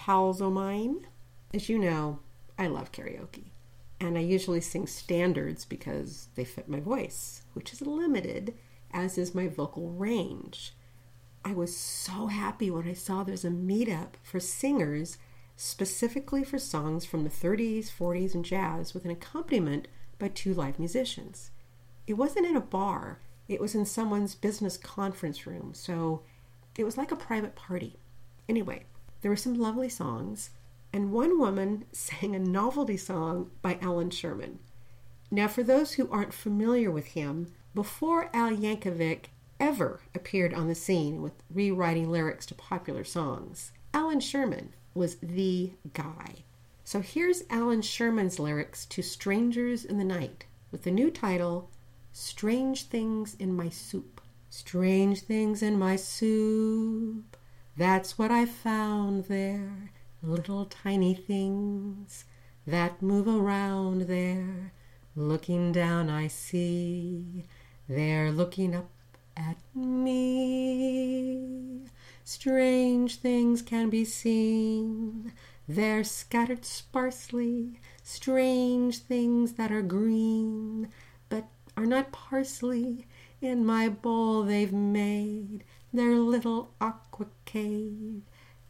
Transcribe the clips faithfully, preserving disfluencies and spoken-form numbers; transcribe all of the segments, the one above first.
pals o' mine. As you know, I love karaoke, and I usually sing standards because they fit my voice, which is limited, as is my vocal range. I was so happy when I saw there's a meetup for singers specifically for songs from the thirties, forties, and jazz with an accompaniment by two live musicians. It wasn't in a bar. It was in someone's business conference room, so it was like a private party. Anyway, there were some lovely songs, and one woman sang a novelty song by Alan Sherman. Now, for those who aren't familiar with him, before Al Yankovic ever appeared on the scene with rewriting lyrics to popular songs, Alan Sherman was the guy. So here's Alan Sherman's lyrics to Strangers in the Night with the new title, Strange Things in My Soup. Strange things in my soup, that's what I found there. Little tiny things that move around there. Looking down I see, they're looking up at me. Strange things can be seen, they're scattered sparsely. Strange things that are green, but are not parsley. In my bowl they've made their little aquacade.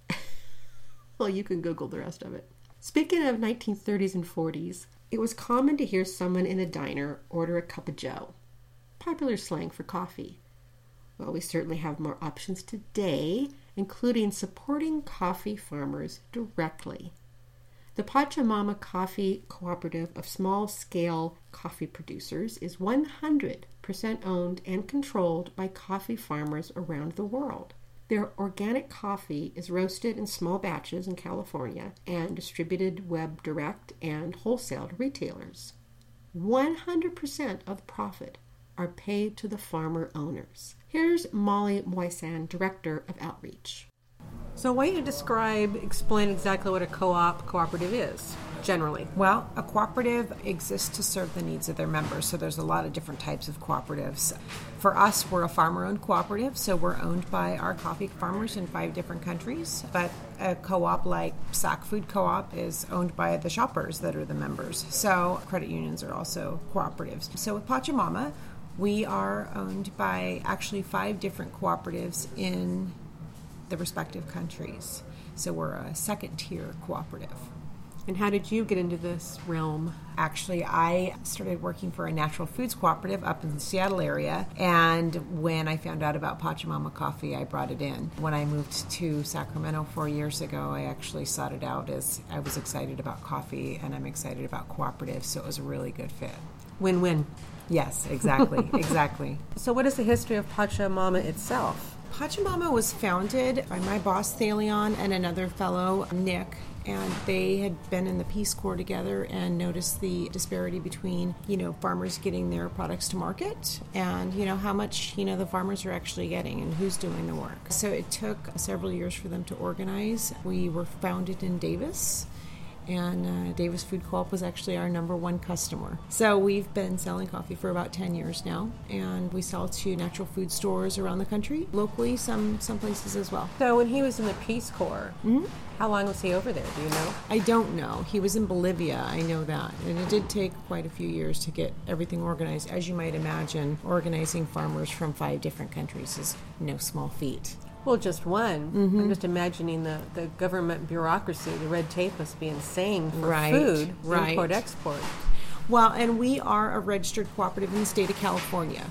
Well, you can Google the rest of it. Speaking of nineteen thirties and forties, it was common to hear someone in a diner order a cup of joe, popular slang for coffee. Well, we certainly have more options today, including supporting coffee farmers directly. The Pachamama Coffee Cooperative of Small-Scale Coffee Producers is one hundred percent owned and controlled by coffee farmers around the world. Their organic coffee is roasted in small batches in California and distributed web direct and wholesale to retailers. one hundred percent of the profit are paid to the farmer owners. Here's Molly Moisan, Director of Outreach. So why don't you describe, explain exactly what a co-op cooperative is, generally? Well, a cooperative exists to serve the needs of their members, so there's a lot of different types of cooperatives. For us, we're a farmer-owned cooperative, so we're owned by our coffee farmers in five different countries, but a co-op like Sac Food Co-op is owned by the shoppers that are the members, so credit unions are also cooperatives. So with Pachamama, we are owned by actually five different cooperatives in the respective countries. So we're a second-tier cooperative. And how did you get into this realm? Actually, I started working for a natural foods cooperative up in the Seattle area, and when I found out about Pachamama Coffee, I brought it in. When I moved to Sacramento four years ago, I actually sought it out as I was excited about coffee, and I'm excited about cooperatives, so it was a really good fit. Win-win. Yes, exactly, exactly. So what is the history of Pachamama itself? Pachamama was founded by my boss, Thalion, and another fellow, Nick, and they had been in the Peace Corps together and noticed the disparity between, you know, farmers getting their products to market and, you know, how much, you know, the farmers are actually getting and who's doing the work. So it took several years for them to organize. We were founded in Davis, and uh, Davis Food Co-op was actually our number one customer. So we've been selling coffee for about ten years now, and we sell to natural food stores around the country, locally, some some places as well. So when he was in the Peace Corps, Mm-hmm. how long was he over there, do you know? I don't know. He was in Bolivia, I know that. And it did take quite a few years to get everything organized. As you might imagine, organizing farmers from five different countries is no small feat. Well, just one. Mm-hmm. I'm just imagining the, the government bureaucracy, the red tape must be insane for Right, food, right. import, export. Well, and we are a registered cooperative in the state of California.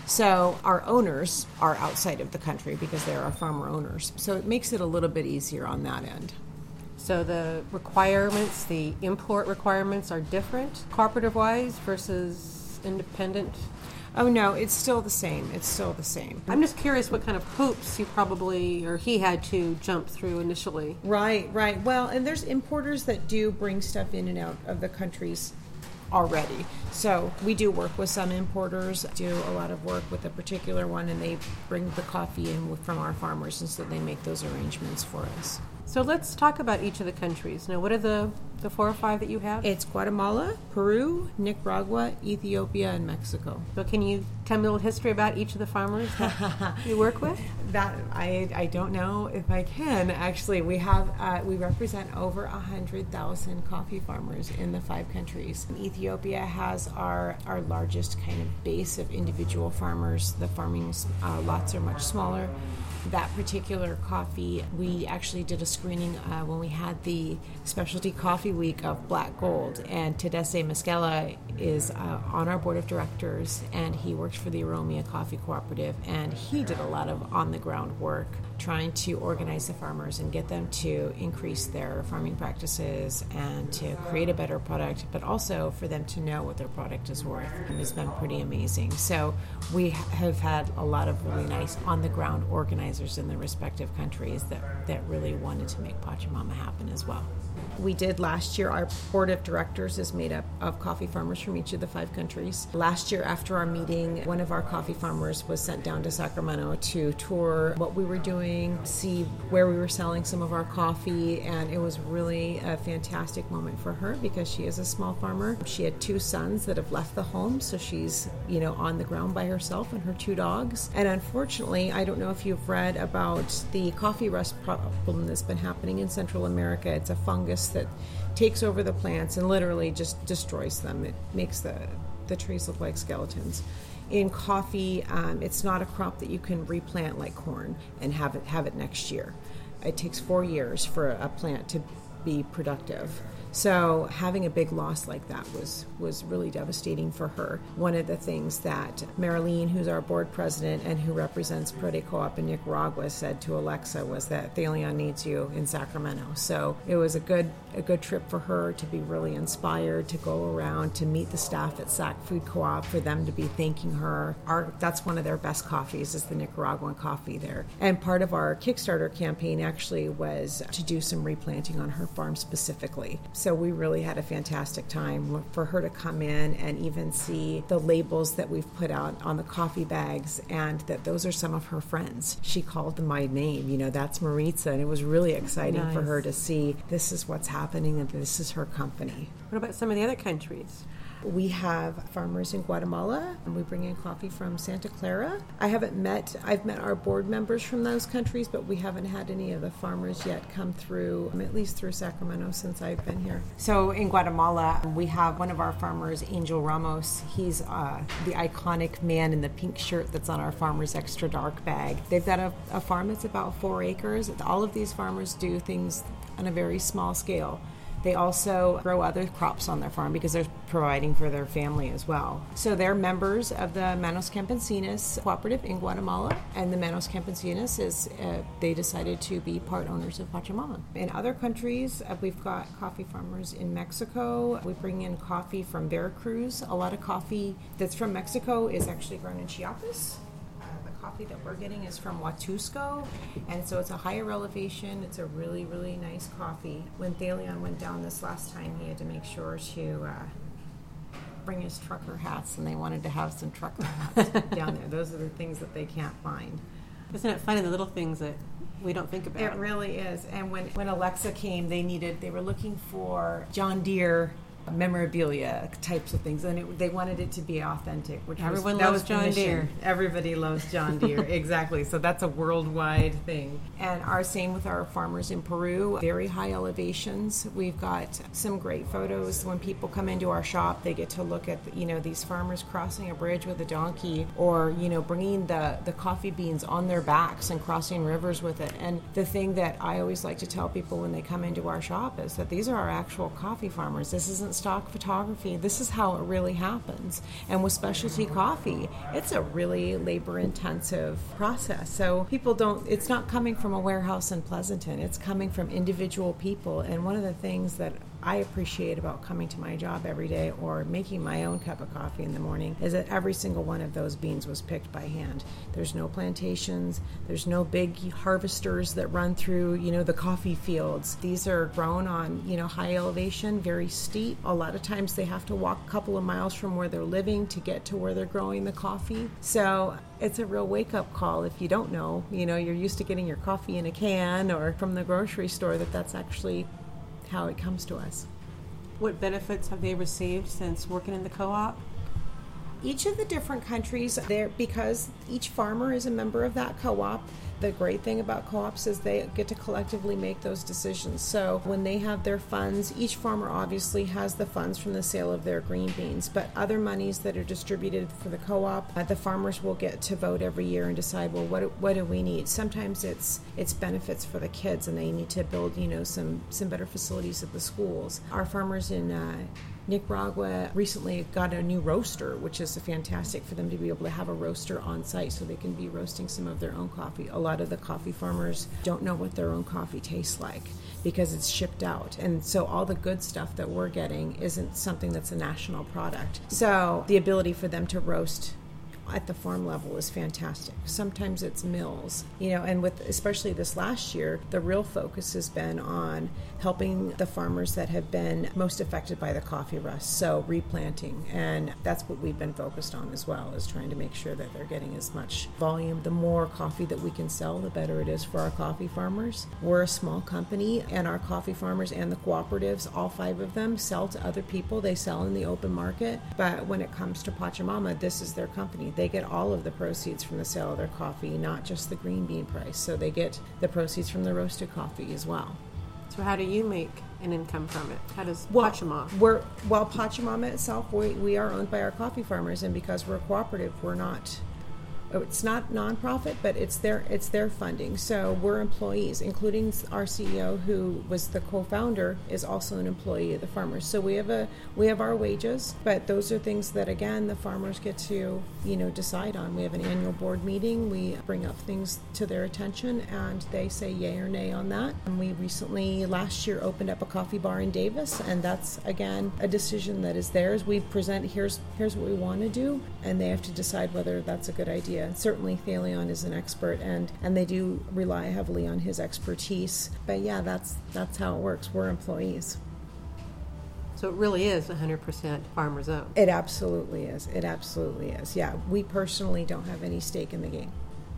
So our owners are outside of the country because they're our farmer owners. So it makes it a little bit easier on that end. So the requirements, the import requirements are different, cooperative-wise versus independent? Oh, no, it's still the same. It's still the same. I'm just curious what kind of hoops you probably, or he had to jump through initially. Right, right. Well, and there's importers that do bring stuff in and out of the countries already. So we do work with some importers, do a lot of work with a particular one, and they bring the coffee in from our farmers, and so they make those arrangements for us. So let's talk about each of the countries. Now, what are the, the four or five that you have? It's Guatemala, Peru, Nicaragua, Ethiopia, and Mexico. So can you tell me a little history about each of the farmers that you work with? That I, I don't know if I can. Actually, we have uh, we represent over a hundred thousand coffee farmers in the five countries. Ethiopia has our our largest kind of base of individual farmers. The farming uh, lots are much smaller. That particular coffee, we actually did a screening uh, when we had the specialty coffee week of Black Gold, and Tedesse Mesquela is uh, on our board of directors, and he works for the Aromia Coffee Cooperative, and he did a lot of on-the-ground work trying to organize the farmers and get them to increase their farming practices and to create a better product, but also for them to know what their product is worth. And it's been pretty amazing. So we have had a lot of really nice on-the-ground organizers in the respective countries that, that really wanted to make Pachamama happen as well. We did last year, our board of directors is made up of coffee farmers from each of the five countries. Last year, after our meeting, one of our coffee farmers was sent down to Sacramento to tour what we were doing, see where we were selling some of our coffee, and it was really a fantastic moment for her because she is a small farmer. She had two sons that have left the home, so she's, you know, on the ground by herself and her two dogs. And unfortunately, I don't know if you've read about the coffee rust problem that's been happening in Central America. It's a fungus that takes over the plants and literally just destroys them. It makes the, the trees look like skeletons. In coffee, um, it's not a crop that you can replant like corn and have it have it next year. It takes four years for a plant to be productive. So having a big loss like that was, was really devastating for her. One of the things that Marilyn, who's our board president and who represents Prode Co-op in Nicaragua, said to Alexa was that Thalion needs you in Sacramento. So it was a good a good trip for her to be really inspired, to go around, to meet the staff at Sac Food Co-op, for them to be thanking her. Our, that's one of their best coffees is the Nicaraguan coffee there. And part of our Kickstarter campaign actually was to do some replanting on her farm specifically. So we really had a fantastic time for her to come in and even see the labels that we've put out on the coffee bags, and that those are some of her friends. She called them by name, you know, that's Maritza, and it was really exciting nice. For her to see this is what's happening and this is her company. What about some of the other countries? We have farmers in Guatemala, and we bring in coffee from Santa Clara. I haven't met, I've met our board members from those countries, but we haven't had any of the farmers yet come through, at least through Sacramento since I've been here. So in Guatemala, we have one of our farmers, Angel Ramos. He's uh, the iconic man in the pink shirt that's on our Farmer's Extra Dark bag. They've got a, a farm that's about four acres. All of these farmers do things on a very small scale. They also grow other crops on their farm because they're providing for their family as well. So they're members of the Manos Campesinas Cooperative in Guatemala, and the Manos Campesinas is, uh, they decided to be part owners of Pachamama. In other countries, uh, we've got coffee farmers in Mexico. We bring in coffee from Veracruz. A lot of coffee that's from Mexico is actually grown in Chiapas. Coffee that we're getting is from Huatusco, and so it's a higher elevation. It's a really, really nice coffee. When Thalion went down this last time, he had to make sure to uh, bring his trucker hats, and they wanted to have some trucker hats down there. Those are the things that they can't find. Isn't it funny, the little things that we don't think about? It really is. And when, when Alexa came, they needed, they were looking for John Deere memorabilia types of things, and it, they wanted it to be authentic, which everyone was, that loves was John Deere. Everybody loves John Deere. Exactly. So that's a worldwide thing. And our same with our farmers in Peru, very high elevations. We've got some great photos. When people come into our shop, they get to look at, you know, these farmers crossing a bridge with a donkey, or, you know, bringing the, the coffee beans on their backs and crossing rivers with it. And the thing that I always like to tell people when they come into our shop is that these are our actual coffee farmers. This isn't stock photography. This is how it really happens. And with specialty coffee, it's a really labor-intensive process. So people don't, it's not coming from a warehouse in Pleasanton. It's coming from individual people. And one of the things that I appreciate about coming to my job every day or making my own cup of coffee in the morning is that every single one of those beans was picked by hand. There's no plantations. There's no big harvesters that run through, you know, the coffee fields. These are grown on, you know, high elevation, very steep, A lot of times they have to walk a couple of miles from where they're living to get to where they're growing the coffee. So it's a real wake-up call if you don't know. You know, you're used to getting your coffee in a can or from the grocery store, that that's actually how it comes to us. What benefits have they received since working in the co-op? Each of the different countries, there because each farmer is a member of that co-op. The great thing about co-ops is they get to collectively make those decisions. So when they have their funds, each farmer obviously has the funds from the sale of their green beans, but other monies that are distributed for the co-op, uh, the farmers will get to vote every year and decide, well, what what do we need? Sometimes it's it's benefits for the kids, and they need to build, you know, some some better facilities at the schools. Our farmers in uh, Nicaragua recently got a new roaster, which is fantastic for them to be able to have a roaster on site so they can be roasting some of their own coffee. A lot of the coffee farmers don't know what their own coffee tastes like because it's shipped out. And so all the good stuff that we're getting isn't something that's a national product. So the ability for them to roast at the farm level is fantastic. Sometimes it's mills, you know, and with especially this last year, the real focus has been on helping the farmers that have been most affected by the coffee rust, so replanting, and that's what we've been focused on as well, is trying to make sure that they're getting as much volume. The more coffee that we can sell, the better it is for our coffee farmers. We're a small company, and our coffee farmers and the cooperatives, all five of them, sell to other people. They sell in the open market, but when it comes to Pachamama, this is their company. They get all of the proceeds from the sale of their coffee, not just the green bean price. So they get the proceeds from the roasted coffee as well. So how do you make an income from it? How does well, Pachamama? We're, well, Pachamama itself, we, we are owned by our coffee farmers, and because we're a cooperative, we're not, it's not nonprofit, but it's their it's their funding. So we're employees, including our C E O, who was the co-founder, is also an employee of the farmers. So we have a we have our wages, but those are things that, again, the farmers get to, you know, decide on. We have an annual board meeting. We bring up things to their attention, and they say yay or nay on that. And we recently, last year, opened up a coffee bar in Davis, and that's, again, a decision that is theirs. We present, here's here's what we want to do, and they have to decide whether that's a good idea. And certainly Thalion is an expert, and, and they do rely heavily on his expertise. But yeah, that's that's how it works. We're employees. So it really is one hundred percent farmers owned. It absolutely is. It absolutely is. Yeah, we personally don't have any stake in the game.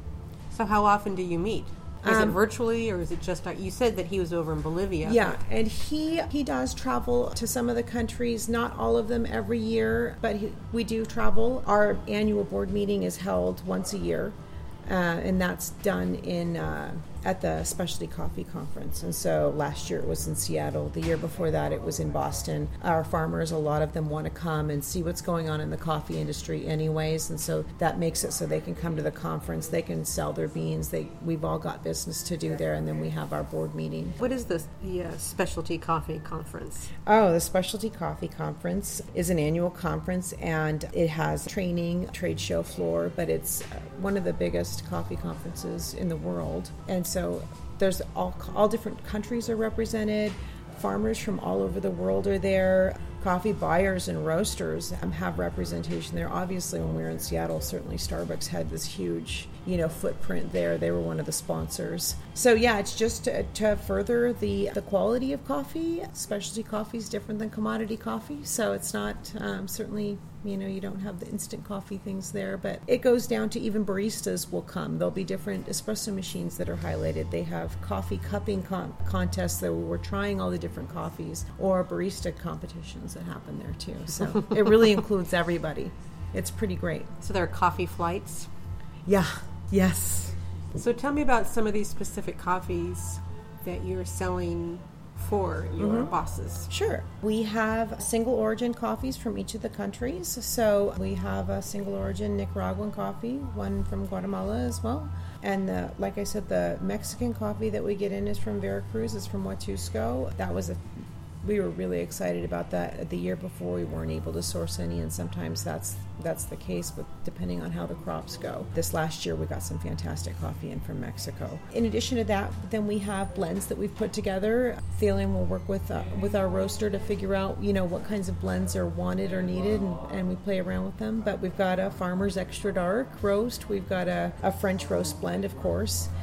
So how often do you meet? Is Um, it virtually, or is it just, you said that he was over in Bolivia. Yeah, and he he does travel to some of the countries, not all of them every year, but he, we do travel. Our annual board meeting is held once a year, uh, and that's done in uh, at the Specialty Coffee Conference. And so last year it was in Seattle. The year before that it was in Boston. Our farmers, a lot of them want to come and see what's going on in the coffee industry anyways, and so that makes it so they can come to the conference. They can sell their beans. They we've all got business to do there, and then we have our board meeting. What is this, the uh, Specialty Coffee Conference? Oh, the Specialty Coffee Conference is an annual conference, and it has training, trade show floor, but it's one of the biggest coffee conferences in the world. And so there's all all different countries are represented. Farmers from all over the world are there. Coffee buyers and roasters um, have representation there. Obviously, when we were in Seattle, certainly Starbucks had this huge, you know, footprint there. They were one of the sponsors. So yeah, it's just to, to further the the quality of coffee. Specialty coffee is different than commodity coffee, so it's not um, certainly, you know, you don't have the instant coffee things there, but it goes down to even baristas will come. There'll be different espresso machines that are highlighted. They have coffee cupping con- contests that we're trying all the different coffees, or barista competitions that happen there too. So it really includes everybody. It's pretty great. So there are coffee flights? Yeah, yes. So tell me about some of these specific coffees that you're selling for your mm-hmm. bosses. Sure. We have single origin coffees from each of the countries. So we have a single origin Nicaraguan coffee, one from Guatemala as well. And the, like I said, the Mexican coffee that we get in is from Veracruz, is from Huatusco. That was a We were really excited about that. The year before we weren't able to source any, and sometimes that's that's the case, but depending on how the crops go. This last year we got some fantastic coffee in from Mexico. In addition to that, then we have blends that we've put together. Thalion will work with uh, with our roaster to figure out, you know, what kinds of blends are wanted or needed, and, and we play around with them. But we've got a Farmer's Extra Dark roast. We've got a, a French roast blend, of course.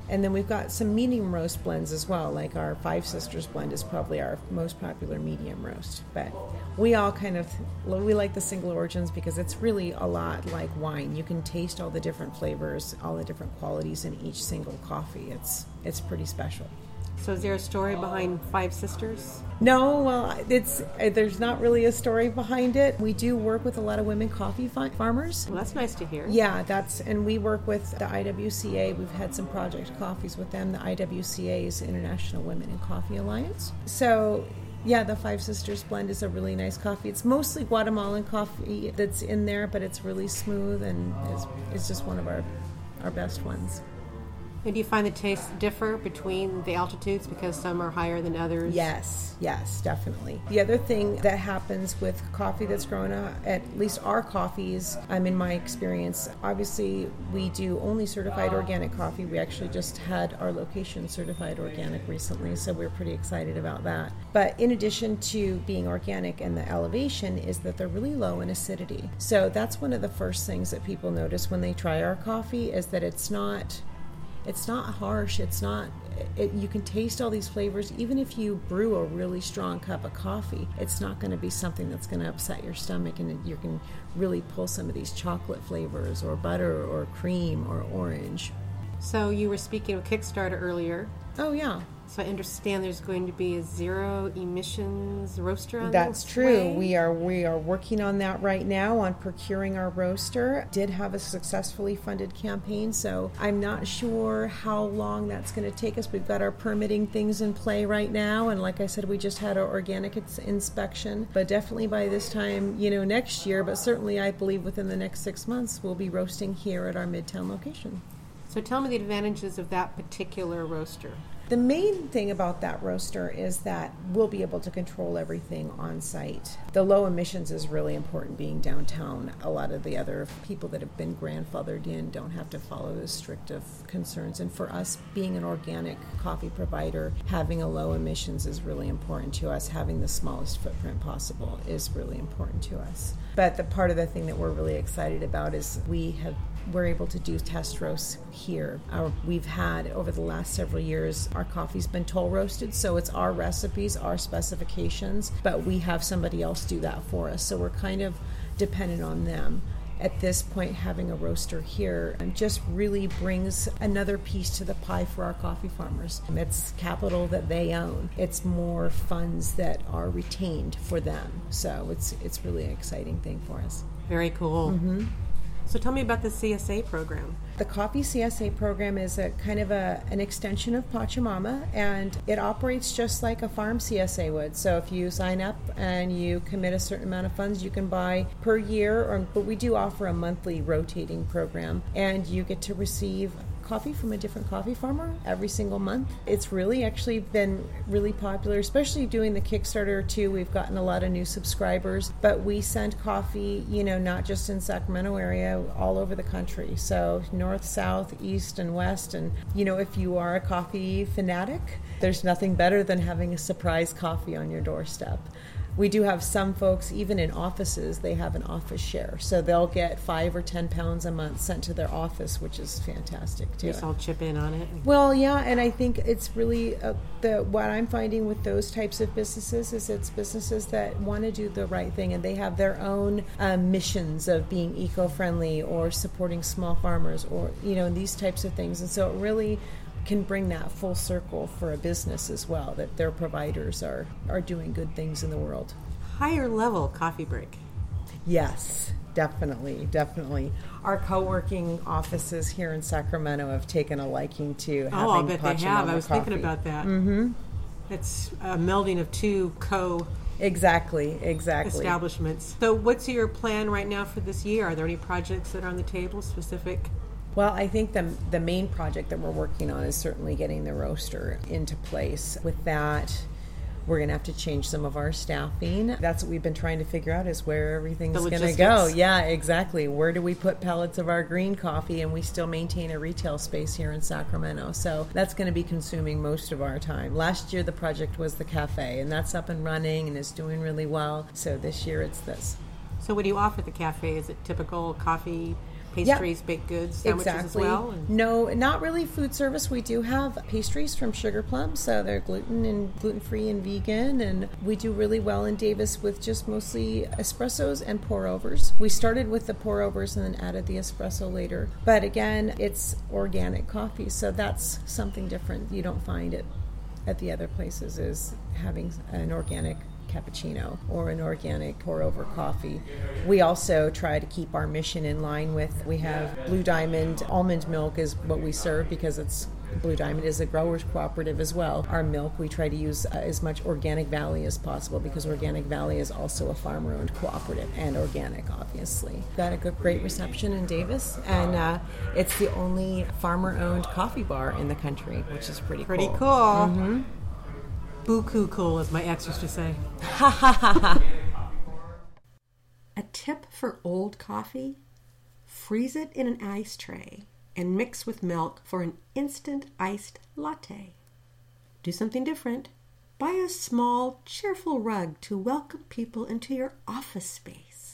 And then we've got some medium roast blends as well, like our Five Sisters blend is probably our most popular medium roast. But we all kind of, we like the single origins because it's really a lot like wine. You can taste all the different flavors, all the different qualities in each single coffee. It's it's pretty special. So is there a story behind Five Sisters? No, well, it's there's not really a story behind it. We do work with a lot of women coffee fi- farmers. Well, that's nice to hear. Yeah, that's, and we work with the I W C A. We've had some project coffees with them. The I W C A is International Women in Coffee Alliance. So, yeah, the Five Sisters blend is a really nice coffee. It's mostly Guatemalan coffee that's in there, but it's really smooth and it's, it's just one of our, our best ones. And do you find the tastes differ between the altitudes because some are higher than others? Yes, yes, definitely. The other thing that happens with coffee that's grown up, at least our coffees, um, in my experience, obviously we do only certified organic coffee. We actually just had our location certified organic recently, so we're pretty excited about that. But in addition to being organic and the elevation is that they're really low in acidity. So that's one of the first things that people notice when they try our coffee is that it's not... It's not harsh. It's not, it, you can taste all these flavors. Even if you brew a really strong cup of coffee, it's not going to be something that's going to upset your stomach, and you can really pull some of these chocolate flavors or butter or cream or orange. So you were speaking of Kickstarter earlier. Oh, yeah. So I understand there's going to be a zero emissions roaster on That's the true. way. We are we are working on that right now on procuring our roaster. Did have a successfully funded campaign, so I'm not sure how long that's going to take us. We've got our permitting things in play right now, and like I said, we just had our organic ins- inspection. But definitely by this time, you know, next year, but certainly I believe within the next six months, we'll be roasting here at our Midtown location. So tell me the advantages of that particular roaster. The main thing about that roaster is that we'll be able to control everything on site. The low emissions is really important being downtown. A lot of the other people that have been grandfathered in don't have to follow as strict of concerns. And for us, being an organic coffee provider, having a low emissions is really important to us. Having the smallest footprint possible is really important to us. But the part of the thing that we're really excited about is we have we're able to do test roasts here. Our, we've had, over the last several years, our coffee's been toll roasted, so it's our recipes, our specifications, but we have somebody else do that for us, so we're kind of dependent on them. At this point, having a roaster here just really brings another piece to the pie for our coffee farmers. It's capital that they own. It's more funds that are retained for them, so it's it's really an exciting thing for us. Very cool. Mm-hmm. So tell me about the C S A program. The Coffee C S A program is a kind of a, an extension of Pachamama, and it operates just like a farm C S A would. So if you sign up and you commit a certain amount of funds, you can buy per year, or, but we do offer a monthly rotating program, and you get to receive coffee from a different coffee farmer every single month. It's really actually been really popular, especially doing the Kickstarter too. We've gotten a lot of new subscribers, but we send coffee, you know, not just in Sacramento area, all over the country. So north, south, east, and west. And, you know, if you are a coffee fanatic, there's nothing better than having a surprise coffee on your doorstep. We do have some folks, even in offices, they have an office share. So they'll get five or ten pounds a month sent to their office, which is fantastic too. You just all chip in on it. Well, yeah, and I think it's really, uh, the what I'm finding with those types of businesses is it's businesses that want to do the right thing, and they have their own um, missions of being eco-friendly or supporting small farmers, or, you know, these types of things. And so it really can bring that full circle for a business as well, that their providers are, are doing good things in the world. Higher level coffee break. Yes, definitely, definitely. Our co-working offices here in Sacramento have taken a liking to having Oh, I'll bet they have. Pachamama I was coffee. thinking about that. Mm-hmm. It's a melding of two co Exactly, exactly. establishments. So what's your plan right now for this year? Are there any projects that are on the table specific? Well, I think the the main project that we're working on is certainly getting the roaster into place. With that, we're going to have to change some of our staffing. That's what we've been trying to figure out, is where everything's going to go. Yeah, exactly. Where do we put pellets of our green coffee, and we still maintain a retail space here in Sacramento? So that's going to be consuming most of our time. Last year, the project was the cafe, and that's up and running and is doing really well. So this year, it's this. So what do you offer at the cafe? Is it typical coffee Pastries, Yep. baked goods, sandwiches Exactly. as well? And... No, not really food service. We do have pastries from Sugar Plum, so they're gluten and gluten-free and vegan, and we do really well in Davis with just mostly espressos and pour-overs. We started with the pour-overs and then added the espresso later. But again, it's organic coffee, so that's something different. You don't find it at the other places, is having an organic cappuccino or an organic pour over coffee. We also try to keep our mission in line with, we have Blue Diamond almond milk is what we serve because it's Blue Diamond is a growers cooperative as well. Our milk we try to use uh, as much Organic Valley as possible because Organic Valley is also a farmer owned cooperative and organic, obviously. Got a good, great reception in Davis, and uh, it's the only farmer owned coffee bar in the country, which is pretty, Pretty cool. cool. Mm-hmm. Buku cool, as my ex used to say. A tip for old coffee: freeze it in an ice tray and mix with milk for an instant iced latte. Do something different. Buy a small, cheerful rug to welcome people into your office space.